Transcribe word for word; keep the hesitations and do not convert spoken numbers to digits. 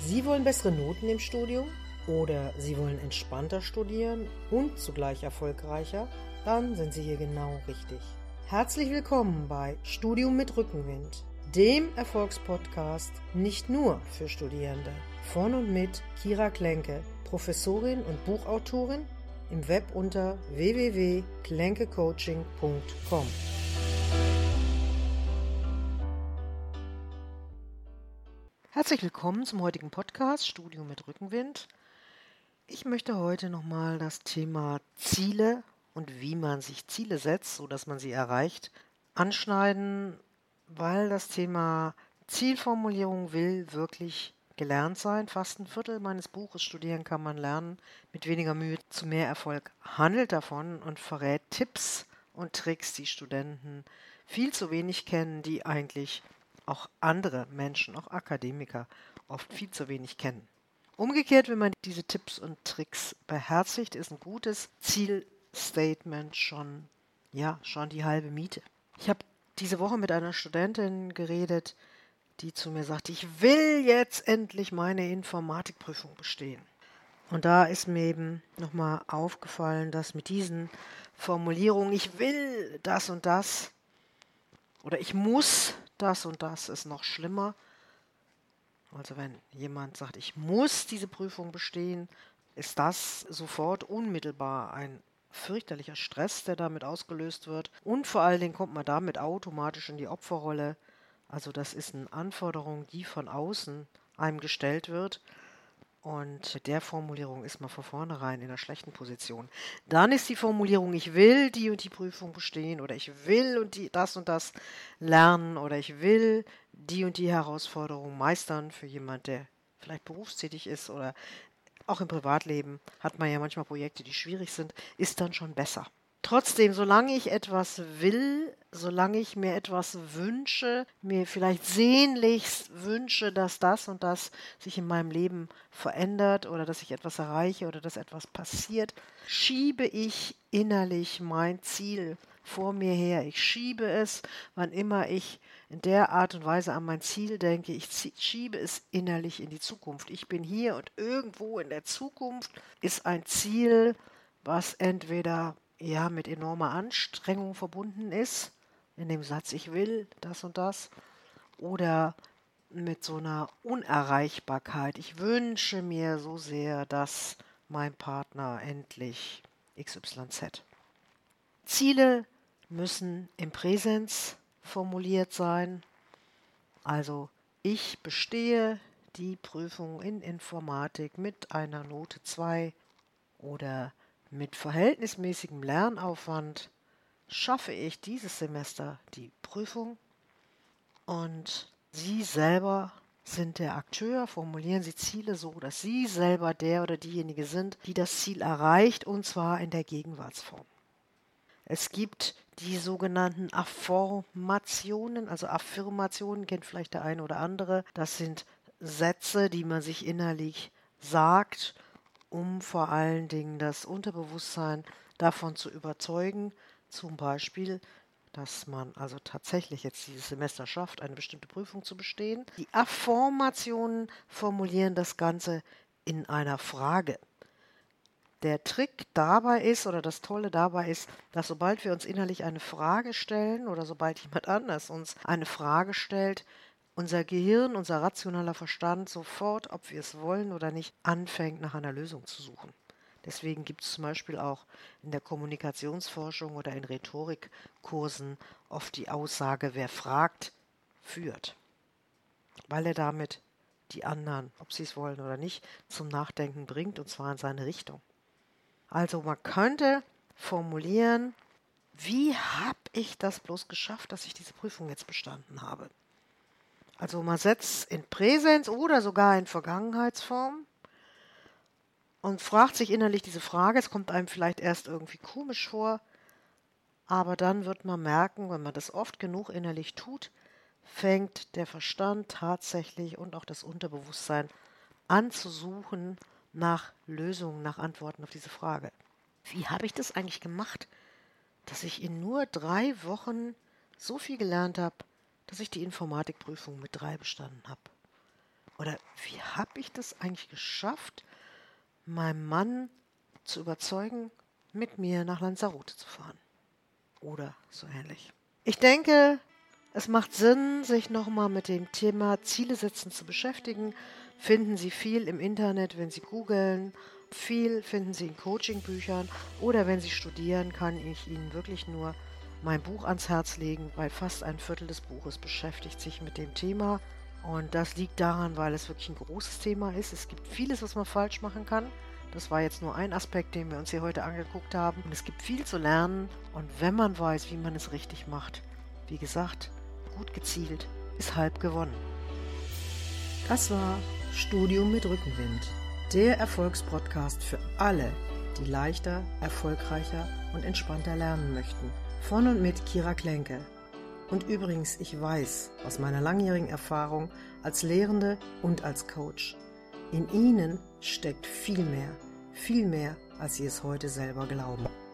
Sie wollen bessere Noten im Studium oder Sie wollen entspannter studieren und zugleich erfolgreicher? Dann sind Sie hier genau richtig. Herzlich willkommen bei Studium mit Rückenwind, dem Erfolgspodcast nicht nur für Studierende. Von und mit Kira Klenke, Professorin und Buchautorin, im Web unter w w w punkt klenkecoaching punkt com. Herzlich willkommen zum heutigen Podcast Studium mit Rückenwind. Ich möchte heute nochmal das Thema Ziele und wie man sich Ziele setzt, sodass man sie erreicht, anschneiden, weil das Thema Zielformulierung will wirklich gelernt sein. Fast ein Viertel meines Buches Studieren kann man lernen, mit weniger Mühe zu mehr Erfolg, handelt davon und verrät Tipps und Tricks, die Studenten viel zu wenig kennen, die eigentlich auch andere Menschen, auch Akademiker, oft viel zu wenig kennen. Umgekehrt, wenn man diese Tipps und Tricks beherzigt, ist ein gutes Zielstatement schon, ja, schon die halbe Miete. Ich habe diese Woche mit einer Studentin geredet, die zu mir sagte, ich will jetzt endlich meine Informatikprüfung bestehen. Und da ist mir eben nochmal aufgefallen, dass mit diesen Formulierungen, ich will das und das oder ich muss das und das, ist noch schlimmer. Also wenn jemand sagt, ich muss diese Prüfung bestehen, ist das sofort unmittelbar ein fürchterlicher Stress, der damit ausgelöst wird. Und vor allen Dingen kommt man damit automatisch in die Opferrolle. Also das ist eine Anforderung, die von außen einem gestellt wird. Und mit der Formulierung ist man von vornherein in einer schlechten Position. Dann ist die Formulierung, ich will die und die Prüfung bestehen oder ich will und die, das und das lernen oder ich will die und die Herausforderung meistern für jemand, der vielleicht berufstätig ist oder auch im Privatleben hat man ja manchmal Projekte, die schwierig sind, ist dann schon besser. Trotzdem, solange ich etwas will, solange ich mir etwas wünsche, mir vielleicht sehnlichst wünsche, dass das und das sich in meinem Leben verändert oder dass ich etwas erreiche oder dass etwas passiert, schiebe ich innerlich mein Ziel vor mir her. Ich schiebe es, wann immer ich in der Art und Weise an mein Ziel denke, ich schiebe es innerlich in die Zukunft. Ich bin hier und irgendwo in der Zukunft ist ein Ziel, was entweder ja mit enormer Anstrengung verbunden ist, in dem Satz, ich will das und das, oder mit so einer Unerreichbarkeit. Ich wünsche mir so sehr, dass mein Partner endlich X Y Z. Ziele müssen im Präsens formuliert sein. Also ich bestehe die Prüfung in Informatik mit einer Note zwei oder mit verhältnismäßigem Lernaufwand schaffe ich dieses Semester die Prüfung und Sie selber sind der Akteur, formulieren Sie Ziele so, dass Sie selber der oder diejenige sind, die das Ziel erreicht und zwar in der Gegenwartsform. Es gibt die sogenannten Affirmationen, also Affirmationen kennt vielleicht der eine oder andere. Das sind Sätze, die man sich innerlich sagt, um vor allen Dingen das Unterbewusstsein davon zu überzeugen, zum Beispiel, dass man also tatsächlich jetzt dieses Semester schafft, eine bestimmte Prüfung zu bestehen. Die Affirmationen formulieren das Ganze in einer Frage. Der Trick dabei ist, oder das Tolle dabei ist, dass sobald wir uns innerlich eine Frage stellen oder sobald jemand anders uns eine Frage stellt, unser Gehirn, unser rationaler Verstand sofort, ob wir es wollen oder nicht, anfängt nach einer Lösung zu suchen. Deswegen gibt es zum Beispiel auch in der Kommunikationsforschung oder in Rhetorikkursen oft die Aussage, wer fragt, führt. Weil er damit die anderen, ob sie es wollen oder nicht, zum Nachdenken bringt und zwar in seine Richtung. Also man könnte formulieren, wie habe ich das bloß geschafft, dass ich diese Prüfung jetzt bestanden habe? Also man setzt in Präsens oder sogar in Vergangenheitsform und fragt sich innerlich diese Frage, es kommt einem vielleicht erst irgendwie komisch vor, aber dann wird man merken, wenn man das oft genug innerlich tut, fängt der Verstand tatsächlich und auch das Unterbewusstsein an zu suchen nach Lösungen, nach Antworten auf diese Frage. Wie habe ich das eigentlich gemacht, dass ich in nur drei Wochen so viel gelernt habe, dass ich die Informatikprüfung mit drei bestanden habe? Oder wie habe ich das eigentlich geschafft, meinen Mann zu überzeugen, mit mir nach Lanzarote zu fahren? Oder so ähnlich. Ich denke, es macht Sinn, sich nochmal mit dem Thema Ziele setzen zu beschäftigen. Finden Sie viel im Internet, wenn Sie googeln. Viel finden Sie in Coachingbüchern. Oder wenn Sie studieren, kann ich Ihnen wirklich nur mein Buch ans Herz legen, weil fast ein Viertel des Buches beschäftigt sich mit dem Thema. Und das liegt daran, weil es wirklich ein großes Thema ist. Es gibt vieles, was man falsch machen kann. Das war jetzt nur ein Aspekt, den wir uns hier heute angeguckt haben. Und es gibt viel zu lernen. Und wenn man weiß, wie man es richtig macht, wie gesagt, gut gezielt, ist halb gewonnen. Das war Studium mit Rückenwind, der Erfolgspodcast für alle, die leichter, erfolgreicher und entspannter lernen möchten. Von und mit Kira Klenke. Und übrigens, ich weiß aus meiner langjährigen Erfahrung als Lehrende und als Coach, in Ihnen steckt viel mehr, viel mehr, als Sie es heute selber glauben.